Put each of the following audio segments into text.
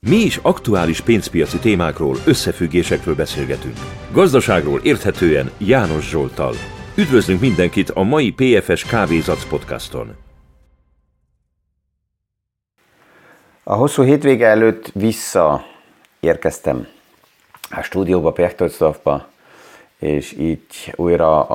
Mi is aktuális pénzpiaci témákról, összefüggésekről beszélgetünk. Gazdaságról érthetően János Zsolttal. Üdvözlünk mindenkit a mai PFS Kávézac podcaston. A hosszú hétvége előtt visszaérkeztem a stúdióba, Perchtoldsdorfba, és így újra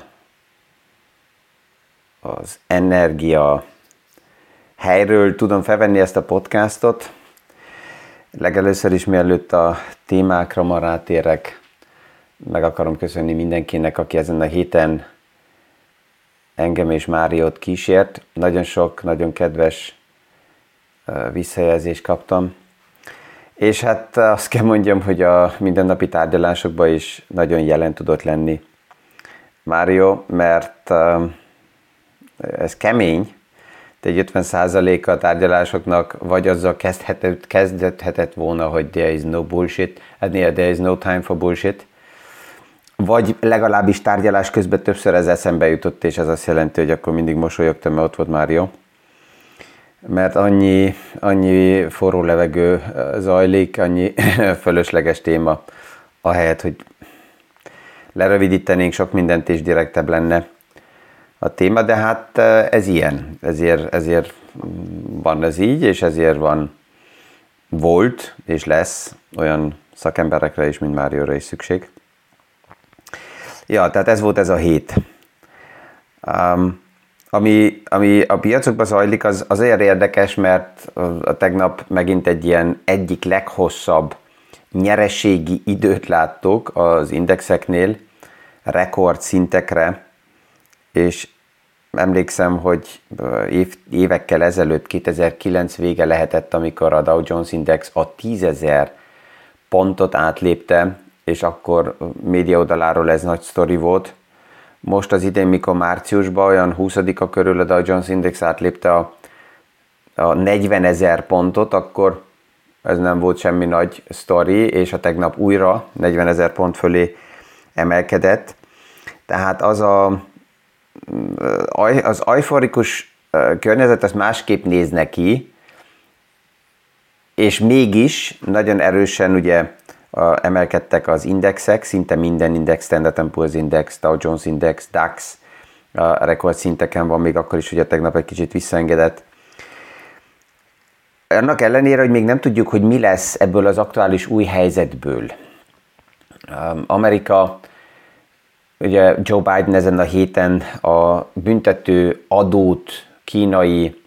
az energia helyről tudom felvenni ezt a podcastot. Legelőször is, mielőtt a témákra ma rátérek, meg akarom köszönni mindenkinek, aki ezen a héten engem és Máriót kísért. Nagyon sok, nagyon kedves visszajelzést kaptam. És hát azt kell mondjam, hogy a mindennapi tárgyalásokban is nagyon jelen tudott lenni Márió, mert ez kemény, de egy 50%-a a tárgyalásoknak vagy azzal kezdhetett volna, hogy there is no bullshit, there is no time for bullshit, vagy legalábbis tárgyalás közben többször ez eszembe jutott, és ez azt jelenti, hogy akkor mindig mosolyogtam, mert ott volt Mário. Mert annyi forró levegő zajlik, annyi fölösleges téma, ahelyett, hogy lerövidítenénk sok mindent és direktebb lenne a téma, de hát ez ilyen, ezért van ez így, és ezért volt és lesz olyan szakemberekre is, mint Márióra is szükség. Ja, tehát ez volt ez a hét. Ami a piacokban zajlik, az olyan érdekes, mert tegnap megint egy ilyen egyik leghosszabb nyereségi időt láttuk az indexeknél, rekordszintekre, és emlékszem, hogy évekkel ezelőtt, 2009 vége lehetett, amikor a Dow Jones Index a 10.000 pontot átlépte, és akkor média oldaláról ez nagy sztori volt. Most az idén, mikor márciusban olyan 20-a körül a Dow Jones Index átlépte a 40.000 pontot, akkor ez nem volt semmi nagy sztori, és a tegnap újra 40.000 pont fölé emelkedett. Tehát az euforikus környezet az másképp néz neki, és mégis nagyon erősen ugye emelkedtek az indexek, szinte minden index, Standard & Poor's Index, Dow Jones Index, DAX rekordszinteken van, még akkor is, hogy a tegnap egy kicsit visszaengedett. Annak ellenére, hogy még nem tudjuk, hogy mi lesz ebből az aktuális új helyzetből. Amerika, ugye Joe Biden ezen a héten a büntető adót kínai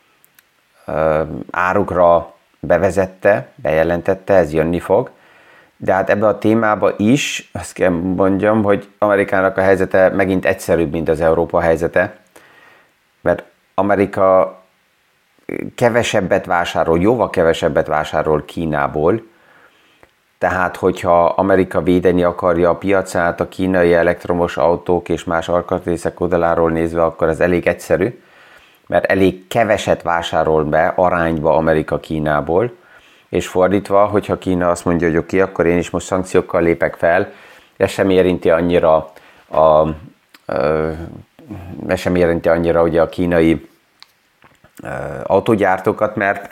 árukra bejelentette, ez jönni fog. De hát ebbe a témába is azt kell mondjam, hogy Amerikának a helyzete megint egyszerűbb, mint az Európa helyzete. Mert Amerika kevesebbet vásárol, jóval kevesebbet vásárol Kínából. Tehát, hogyha Amerika védeni akarja a piacát a kínai elektromos autók és más alkatrészek oldaláról nézve, akkor ez elég egyszerű, mert elég keveset vásárol be arányba Amerika Kínából, és fordítva, hogyha Kína azt mondja, hogy oké, akkor én is most szankciókkal lépek fel, ez sem érinti annyira ugye a kínai autógyártókat,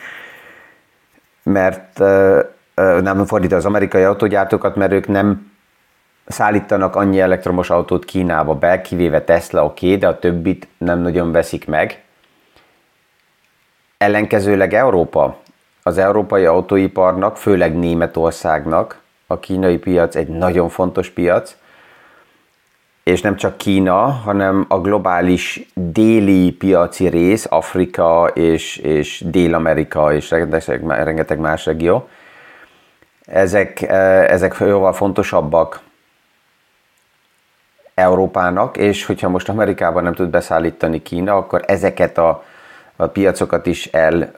mert nem fordítva az amerikai autógyártókat, mert ők nem szállítanak annyi elektromos autót Kínába be, kivéve Tesla, oké, de a többit nem nagyon veszik meg. Ellenkezőleg Európa, az európai autóiparnak, főleg Németországnak a kínai piac egy nagyon fontos piac, és nem csak Kína, hanem a globális déli piaci rész, Afrika és Dél-Amerika és rengeteg más regió. Ezek jóval fontosabbak Európának, és hogyha most Amerikában nem tud beszállítani Kína, akkor ezeket a piacokat is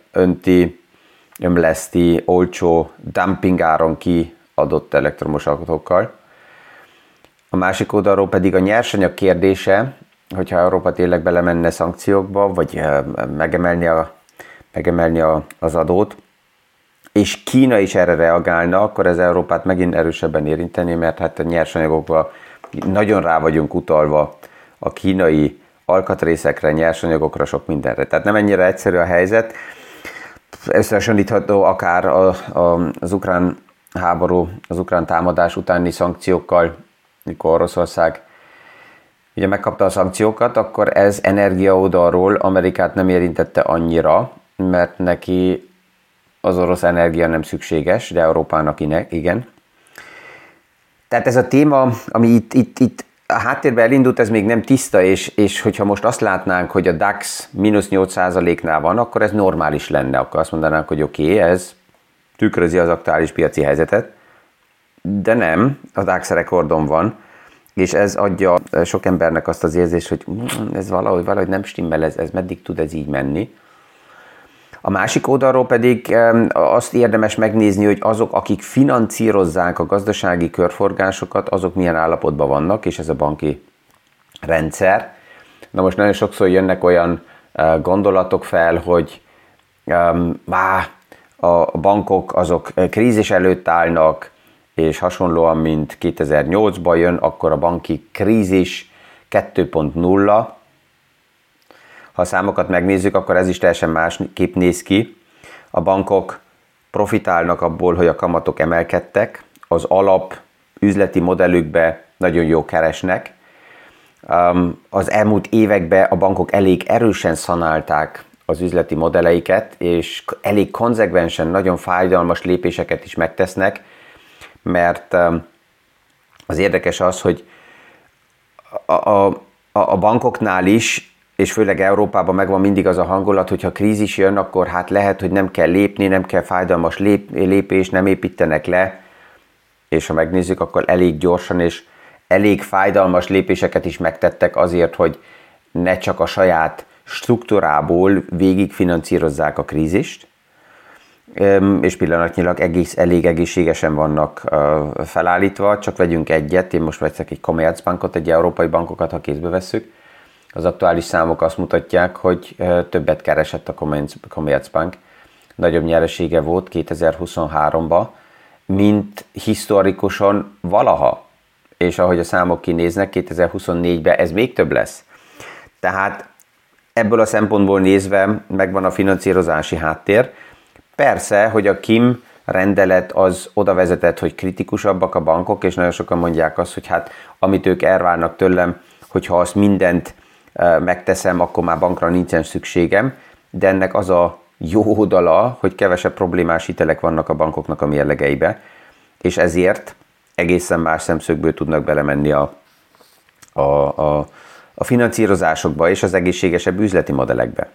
ömleszti olcsó dumpingáron kiadott elektromos autókkal. A másik oldalról pedig a nyersanyag kérdése, hogyha Európa tényleg belemenne szankciókba, vagy megemelni az adót, és Kína is erre reagálna, akkor ez Európát megint erősebben érinteni, mert hát a nyersanyagokban nagyon rá vagyunk utalva a kínai alkatrészekre, nyersanyagokra, sok mindenre. Tehát nem ennyire egyszerű a helyzet. összehasonlítható akár az ukrán háború, az ukrán támadás utáni szankciókkal, mikor Oroszország ugye megkapta a szankciókat, akkor ez energia oldalról Amerikát nem érintette annyira, mert neki az orosz energia nem szükséges, de Európának igen. Tehát ez a téma, ami itt a háttérben elindult, ez még nem tiszta, és hogyha most azt látnánk, hogy a DAX -8%-nál van, akkor ez normális lenne, akkor azt mondanánk, hogy oké, ez tükrözi az aktuális piaci helyzetet, de nem, a DAX rekordon van, és ez adja sok embernek azt az érzést, hogy ez valahogy nem stimmel, ez meddig tud ez így menni. A másik oldalról pedig azt érdemes megnézni, hogy azok, akik financírozzák a gazdasági körforgásokat, azok milyen állapotban vannak, és ez a banki rendszer. Na most nagyon sokszor jönnek olyan gondolatok fel, hogy a bankok azok krízis előtt állnak, és hasonlóan, mint 2008-ban jön, akkor a banki krízis 2.0. Ha a számokat megnézzük, akkor ez is teljesen másképp néz ki. A bankok profitálnak abból, hogy a kamatok emelkedtek, az alap üzleti modellükbe nagyon jó keresnek. Az elmúlt években a bankok elég erősen szanálták az üzleti modelleiket, és elég konzekvensen, nagyon fájdalmas lépéseket is megtesznek, mert az érdekes az, hogy a bankoknál is, és főleg Európában megvan mindig az a hangulat, hogyha krízis jön, akkor hát lehet, hogy nem kell lépni, nem kell fájdalmas lépés, nem építenek le, és ha megnézzük, akkor elég gyorsan és elég fájdalmas lépéseket is megtettek azért, hogy ne csak a saját struktúrából végigfinanszírozzák a krízist, és pillanatnyilag elég egészségesen vannak felállítva, csak vegyünk egyet, én most veszek egy Commerzbankot, egy európai bankokat, ha kézbe vesszük. Az aktuális számok azt mutatják, hogy többet keresett a Commerzbank, nagyobb nyeresége volt 2023-ban, mint historikusan valaha. És ahogy a számok kinéznek, 2024-ben ez még több lesz. Tehát ebből a szempontból nézve megvan a finanszírozási háttér. Persze, hogy a KIM rendelet az oda vezetett, hogy kritikusabbak a bankok, és nagyon sokan mondják azt, hogy hát amit ők elvárnak tőlem, hogyha azt mindent megteszem, akkor már bankra nincsen szükségem, de ennek az a jó oldala, hogy kevesebb problémás hitelek vannak a bankoknak a mérlegeibe, és ezért egészen más szemszögből tudnak belemenni a finanszírozásokba és az egészségesebb üzleti modellekbe.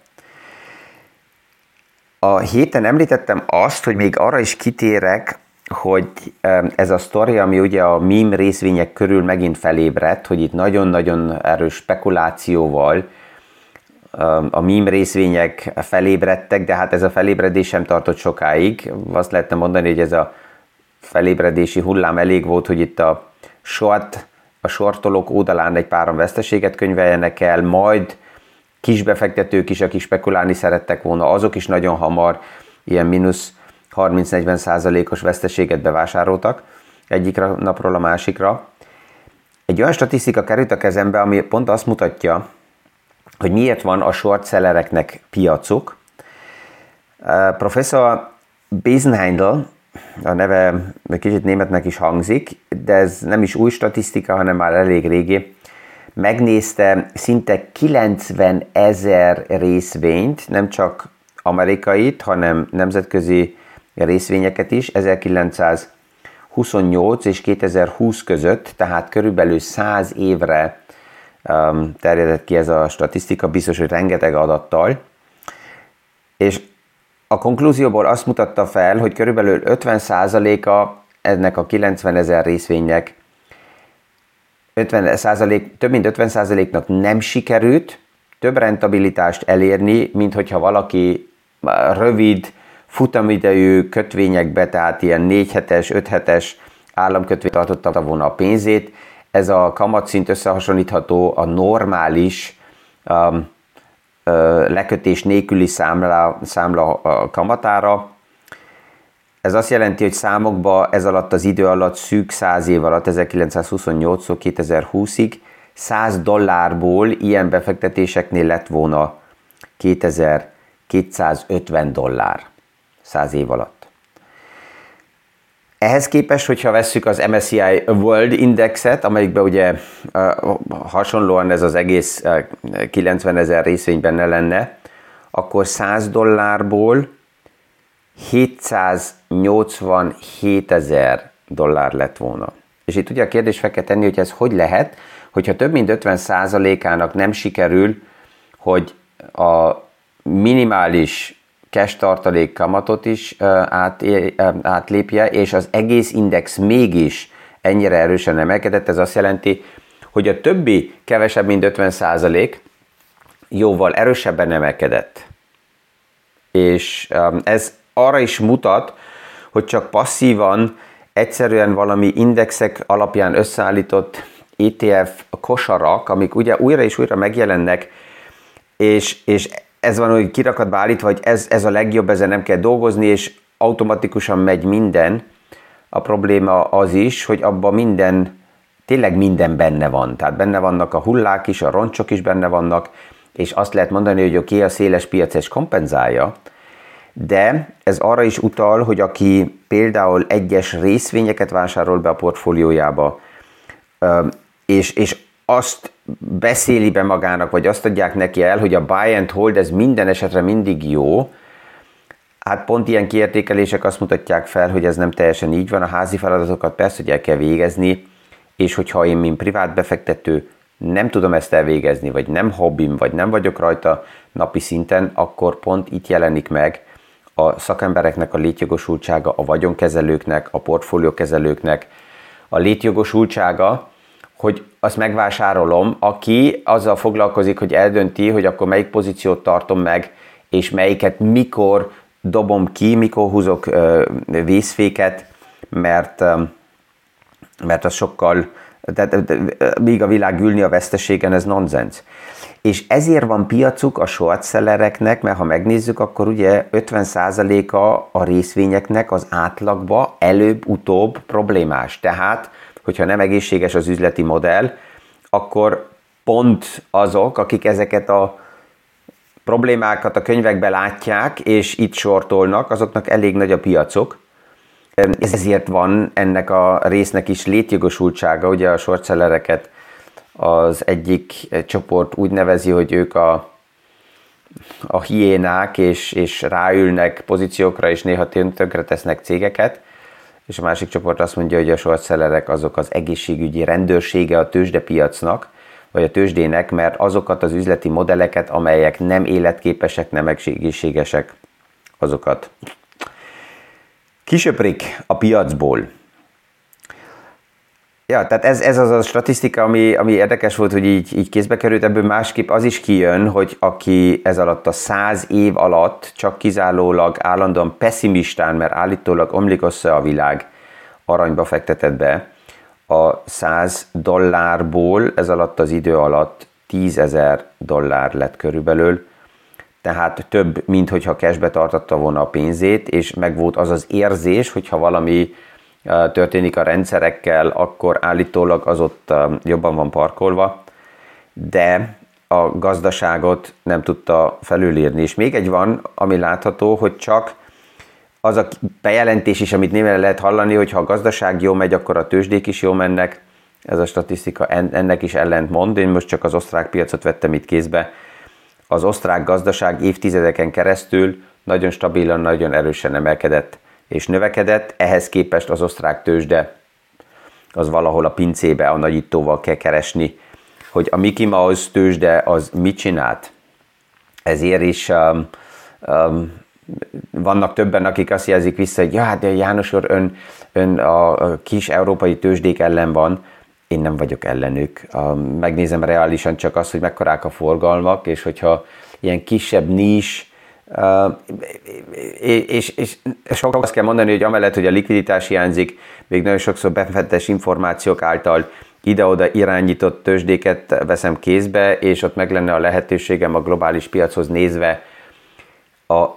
A héten említettem azt, hogy még arra is kitérek, hogy ez a sztori, ami ugye a meme részvények körül megint felébredt, hogy itt nagyon-nagyon erős spekulációval a meme részvények felébredtek, de hát ez a felébredés sem tartott sokáig. Azt lehetne mondani, hogy ez a felébredési hullám elég volt, hogy itt a sortolók oldalán egy páran veszteséget könyveljenek el, majd kisbefektetők is, akik spekulálni szerettek volna, azok is nagyon hamar ilyen mínusz 30-40%-os veszteséget bevásároltak egyik napról a másikra. Egy olyan statisztika került a kezembe, ami pont azt mutatja, hogy miért van a short sellereknek piacuk. Professzor Besenheindl, a neve egy kicsit németnek is hangzik, de ez nem is új statisztika, hanem már elég régi. Megnézte szinte 90 000 részvényt, nem csak amerikait, hanem nemzetközi részvényeket is, 1928 és 2020 között, tehát körülbelül 100 évre terjedett ki ez a statisztika, biztos, hogy rengeteg adattal, és a konklúzióból azt mutatta fel, hogy körülbelül 50%-a ennek a 90 000 részvénynek, több mint 50%-nak nem sikerült több rentabilitást elérni, mint hogyha valaki rövid, futamidejű kötvényekbe, tehát ilyen 4 hetes, 5 hetes államkötvény tartotta volna a pénzét. Ez a kamatszint összehasonlítható a normális lekötés nélküli számla kamatára. Ez azt jelenti, hogy számokban ez alatt az idő alatt, szűk 100 év alatt, 1928-tól 2020-ig $100 ilyen befektetéseknél lett volna $2250. 100 év alatt. Ehhez képest, hogyha vesszük az MSCI World Indexet, amelyikben ugye hasonlóan ez az egész 90 000 részvény benne lenne, akkor $100 $787 000 lett volna. És itt ugye a kérdés fel kell tenni, hogy ez hogy lehet, hogyha több mint 50%-ának nem sikerül, hogy a minimális cash tartalék kamatot is átlépje, és az egész index mégis ennyire erősen emelkedett. Ez azt jelenti, hogy a többi kevesebb, mint 50% jóval erősebben emelkedett. És ez arra is mutat, hogy csak passzívan, egyszerűen valami indexek alapján összeállított ETF kosarak, amik ugye újra és újra megjelennek, és ez van, hogy kirakatba állítva, hogy ez a legjobb, ezzel nem kell dolgozni, és automatikusan megy minden. A probléma az is, hogy abban tényleg minden benne van. Tehát benne vannak a hullák is, a roncsok is benne vannak, és azt lehet mondani, hogy oké, a széles piac ezt kompenzálja, de ez arra is utal, hogy aki például egyes részvényeket vásárol be a portfóliójába, és azt beszéli be magának, vagy azt adják neki el, hogy a buy and hold, ez minden esetre mindig jó, hát pont ilyen kiértékelések azt mutatják fel, hogy ez nem teljesen így van. A házi feladatokat persze, hogy el kell végezni, és hogyha én, mint privát befektető nem tudom ezt elvégezni, vagy nem hobbim, vagy nem vagyok rajta napi szinten, akkor pont itt jelenik meg a szakembereknek a létjogosultsága, a vagyonkezelőknek, a portfóliókezelőknek a létjogosultsága, hogy azt megvásárolom, aki azzal foglalkozik, hogy eldönti, hogy akkor melyik pozíciót tartom meg, és melyiket mikor dobom ki, mikor húzok vészféket, mert az sokkal, míg a világ ülni a veszteségen, ez nonsens. És ezért van piacuk a short sellereknek, mert ha megnézzük, akkor ugye 50%-a a részvényeknek az átlagba előbb-utóbb problémás. Tehát, hogyha nem egészséges az üzleti modell, akkor pont azok, akik ezeket a problémákat a könyvekben látják, és itt sortolnak, azoknak elég nagy a piacok. Ezért van ennek a résznek is létjogosultsága, ugye a short sellereket az egyik csoport úgy nevezi, hogy ők a hiénák, és ráülnek pozíciókra, és néha tönkre tesznek cégeket, és a másik csoport azt mondja, hogy a short sellerek azok az egészségügyi rendőrsége a tőzsdepiacnak, vagy a tőzsdének, mert azokat az üzleti modelleket, amelyek nem életképesek, nem egészségesek, azokat kisöprik a piacból. Ja, tehát ez az a statisztika, ami érdekes volt, hogy így kézbe került, ebből másképp az is kijön, hogy aki ez alatt a 100 év alatt csak kizárólag állandóan pessimistán, mert állítólag omlik össze a világ, aranyba fektetett be, a $100 ez alatt az idő alatt $10,000 lett körülbelül, tehát több, mint hogyha cashbe tartotta volna a pénzét, és meg volt az az érzés, hogyha valami történik a rendszerekkel, akkor állítólag az ott jobban van parkolva, de a gazdaságot nem tudta felülírni. És még egy van, ami látható, hogy csak az a bejelentés is, amit néven lehet hallani, hogy ha a gazdaság jó megy, akkor a tőzsdék is jó mennek. Ez a statisztika ennek is ellentmond. Én most csak az osztrák piacot vettem itt kézbe. Az osztrák gazdaság évtizedeken keresztül nagyon stabilan, nagyon erősen emelkedett és növekedett. Ehhez képest az osztrák tőzsde az valahol a pincébe, a nagyítóval kell keresni, hogy a Mickey Mouse tőzsde az mit csinált. Ezért is vannak többen, akik azt jelzik vissza, hogy ja, hát János úr, ön a kis európai tőzsdék ellen van. Én nem vagyok ellenük. Megnézem reálisan csak azt, hogy mekkorák a forgalmak, és hogyha ilyen kisebb nis, és sokkal azt kell mondani, hogy amellett, hogy a likviditás hiányzik, még nagyon sokszor befektetés információk által ide-oda irányított tőzsdéket veszem kézbe, és ott meg lenne a lehetőségem a globális piachoz nézve a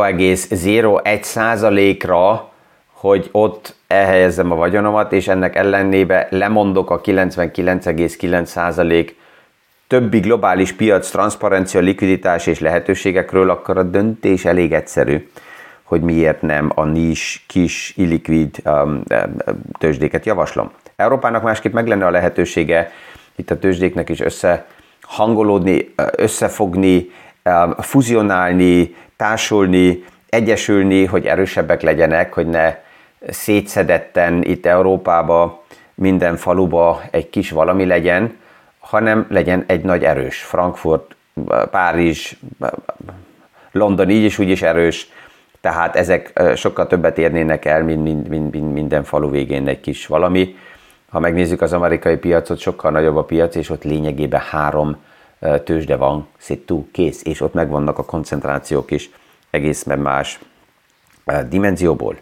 0,01%-ra, hogy ott elhelyezzem a vagyonomat, és ennek ellenébe lemondok a 99,9% többi globális piac, transzparencia, likviditás és lehetőségekről, akkor a döntés elég egyszerű, hogy miért nem a nis, kis, illikvid tőzsdéket javaslom. Európának másképp meg lenne a lehetősége itt a tőzsdéknek is összehangolódni, összefogni, fuzionálni, társulni, egyesülni, hogy erősebbek legyenek, hogy ne szétszedetten itt Európába, minden faluba egy kis valami legyen, hanem legyen egy nagy erős. Frankfurt, Párizs, London így is úgy is erős, tehát ezek sokkal többet érnének el, mint minden falu végén egy kis valami. Ha megnézzük az amerikai piacot, sokkal nagyobb a piac, és ott lényegében 3 tőzsde van, széttú, kész, és ott megvannak a koncentrációk is egészen más dimenzióból.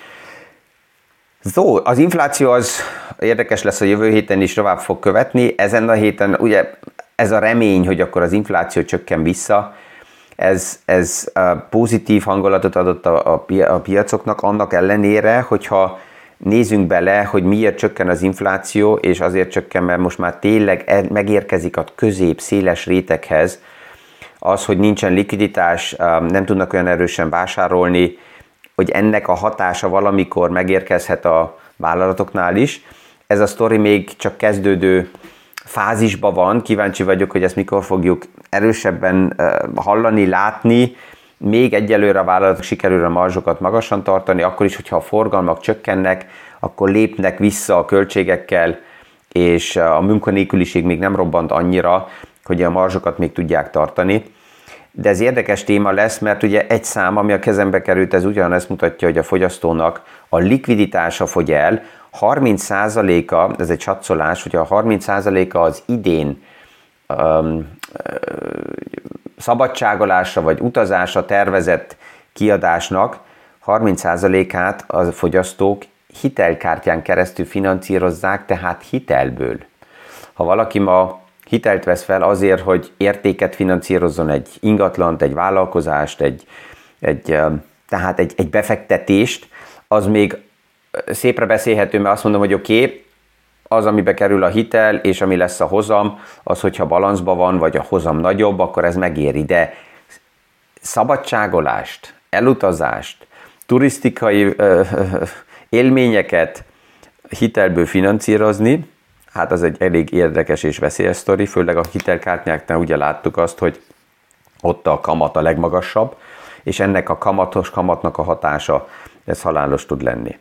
Az infláció az érdekes lesz, a jövő héten is tovább fog követni. Ezen a héten ugye ez a remény, hogy akkor az infláció csökken vissza, ez pozitív hangulatot adott a piacoknak, annak ellenére, hogyha nézzünk bele, hogy miért csökken az infláció, és azért csökken, mert most már tényleg megérkezik a széles réteghez az, hogy nincsen likviditás, nem tudnak olyan erősen vásárolni, hogy ennek a hatása valamikor megérkezhet a vállalatoknál is. Ez a sztori még csak kezdődő fázisban van, kíváncsi vagyok, hogy ezt mikor fogjuk erősebben hallani, látni. Még egyelőre a vállalatok sikerül a marzsokat magasan tartani, akkor is, hogyha a forgalmak csökkennek, akkor lépnek vissza a költségekkel, és a munkanélküliség még nem robbant annyira, hogy a marzsokat még tudják tartani. De ez érdekes téma lesz, mert ugye egy szám, ami a kezembe került, ez ugyanezt mutatja, hogy a fogyasztónak a likviditása fogy el, 30%-a, ez egy satszolás, hogy a 30%-a az idén szabadságolásra vagy utazásra tervezett kiadásnak 30%-át a fogyasztók hitelkártyán keresztül finanszírozzák, tehát hitelből. Ha valaki ma hitelt vesz fel azért, hogy értéket finanszírozzon, egy ingatlant, egy vállalkozást, tehát egy befektetést, az még szépre beszélhető, mert azt mondom, hogy oké, az, amibe kerül a hitel, és ami lesz a hozam, az, hogyha balanszban van, vagy a hozam nagyobb, akkor ez megéri. De szabadságolást, elutazást, turisztikai élményeket hitelből finanszírozni, hát az egy elég érdekes és veszélyes sztori, főleg a hitelkártyáknál ugye láttuk azt, hogy ott a kamat a legmagasabb, és ennek a kamatnak a hatása, ez halálos tud lenni.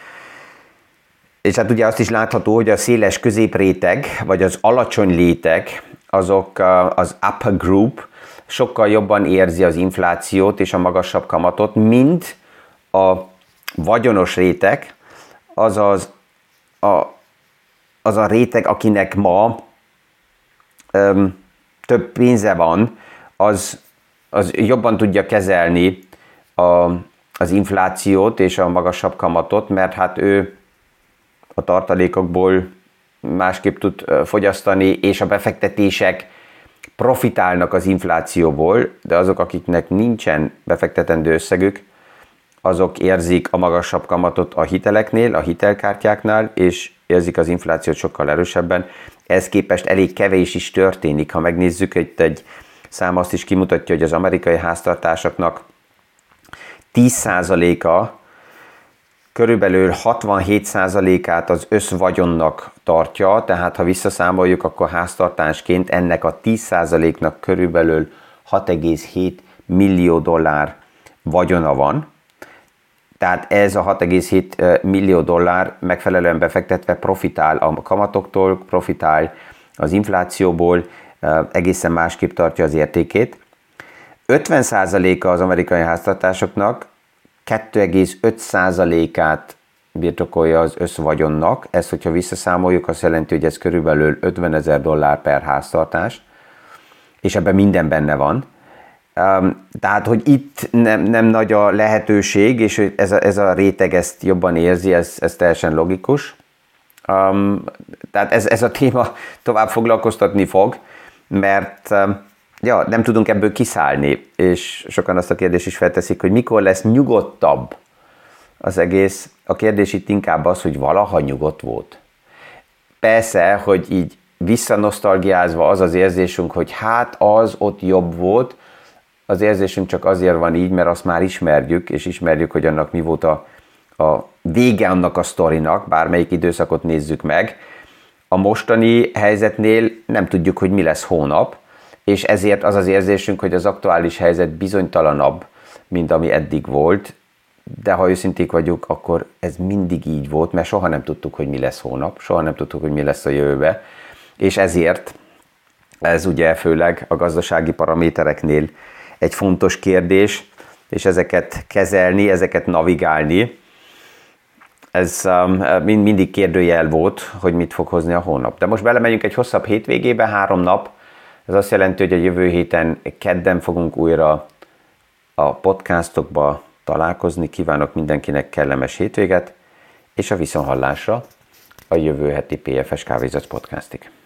És hát ugye azt is látható, hogy a széles középréteg, vagy az alacsony léteg, azok az upper group sokkal jobban érzi az inflációt és a magasabb kamatot, mint a vagyonos réteg, azaz az a réteg, akinek ma több pénze van, az jobban tudja kezelni az inflációt és a magasabb kamatot, mert hát ő a tartalékokból másképp tud fogyasztani, és a befektetések profitálnak az inflációból, de azok, akiknek nincsen befektetendő összegük, azok érzik a magasabb kamatot a hiteleknél, a hitelkártyáknál, és érzik az inflációt sokkal erősebben. Ez képest elég kevés is történik. Ha megnézzük, egy szám azt is kimutatja, hogy az amerikai háztartásoknak 10%-a körülbelül 67%-át az összvagyonnak tartja, tehát ha visszaszámoljuk, akkor háztartásként ennek a 10%-nak körülbelül 6,7 millió dollár vagyona van. Tehát ez a 6,7 millió dollár megfelelően befektetve profitál a kamatoktól, profitál az inflációból, egészen másképp tartja az értékét. 50%-a az amerikai háztartásoknak 2,5%-át birtokolja az összvagyonnak. Ezt, hogyha visszaszámoljuk, azt jelenti, hogy ez körülbelül $50,000 per háztartás, és ebben minden benne van. Tehát, hogy itt nem nagy a lehetőség, és ez a réteg ezt jobban érzi, ez teljesen logikus. Tehát ez a téma tovább foglalkoztatni fog, mert nem tudunk ebből kiszállni, és sokan azt a kérdést is felteszik, hogy mikor lesz nyugodtabb az egész. A kérdés itt inkább az, hogy valaha nyugodt volt. Persze, hogy így visszanosztalgiázva az az érzésünk, hogy hát az ott jobb volt, az érzésünk csak azért van így, mert azt már ismerjük, és ismerjük, hogy annak mi volt a vége annak a sztorinak, bármelyik időszakot nézzük meg. A mostani helyzetnél nem tudjuk, hogy mi lesz hónap, és ezért az az érzésünk, hogy az aktuális helyzet bizonytalanabb, mint ami eddig volt, de ha őszinték vagyunk, akkor ez mindig így volt, mert soha nem tudtuk, hogy mi lesz hónap, soha nem tudtuk, hogy mi lesz a jövőbe, és ezért ez ugye főleg a gazdasági paramétereknél egy fontos kérdés, és ezeket kezelni, ezeket navigálni, ez mindig kérdőjel volt, hogy mit fog hozni a hónap. De most belemegyünk egy hosszabb hétvégébe, 3 nap, ez azt jelenti, hogy a jövő héten kedden fogunk újra a podcastokba találkozni. Kívánok mindenkinek kellemes hétvéget, és a viszonthallásra a jövő heti PFS Kávézac podcastig.